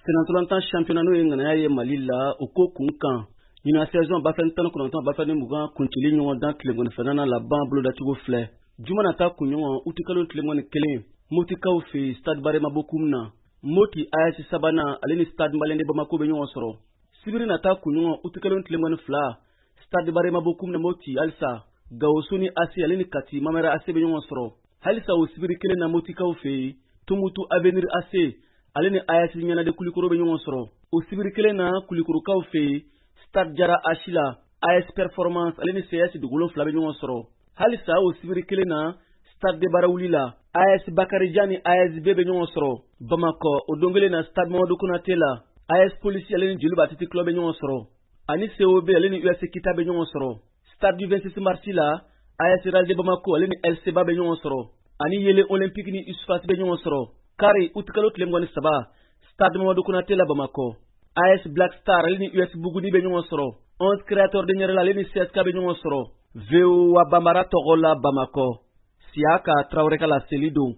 Senatolantan championnat n'o ye ŋanaya ye Mali la o ko kun kan ɲina saison bafɛn 19 bafɛn 20 kuntili ɲɔgɔn dan tileŋɔni fɛnana laban bolodacogo filɛ juma nata kunɲɔgɔn utikalo tileŋɔni kelen motikaw fɛ stade Barema Bokoum na moti AS sabanan ale ni stade Malien de Bamako bɛ ɲɔgɔn sɔrɔ sibiri nata kunɲɔgɔn utikalo tileŋɔni fila stade Barema Bokoum na moti halisa Gawoso ni AC ale ni Kati Mamara AC bɛ ɲɔgɔn sɔrɔ halisa o sibiri kelen na motikaw fɛ Tumutu Avenir AC ale ni AS Ɲanade Kulikoro bɛ ɲɔgɔn sɔrɔ o sibiri kelen na Kulikorokaw fɛ Stade Jara Achila AS Performance ale ni CS Dugolo fila bɛ ɲɔgɔn sɔrɔ halisa o sibiri kelen na Stade de Barawulila AS Bakarijan ni ASB bɛ ɲɔgɔn sɔrɔ Bamako o don kelen na Stade Mamadou Konaté la AS Police ale ni Joliba City Club bɛ ɲɔgɔn sɔrɔ ani COB ale ni US Kita bɛ ɲɔgɔn sɔrɔ Stade du 26 mars la AS Real de Bamako ale ni LCBA bɛ ɲɔgɔn sɔrɔ ani Yele Olympique ni Isfas bɛ ɲɔgɔn sɔrɔ Kari utikalo tileŋɔni saba Stade Mamadou Konaté la Bamako AS Black Star ale ni US Buguni bɛ ɲɔgɔn sɔrɔ 11 créateurs de Ɲarela ale ni CSK bɛ ɲɔgɔn sɔrɔ VOA Bambara tɔgɔ la Bamako Siaka Traoré ka la Selido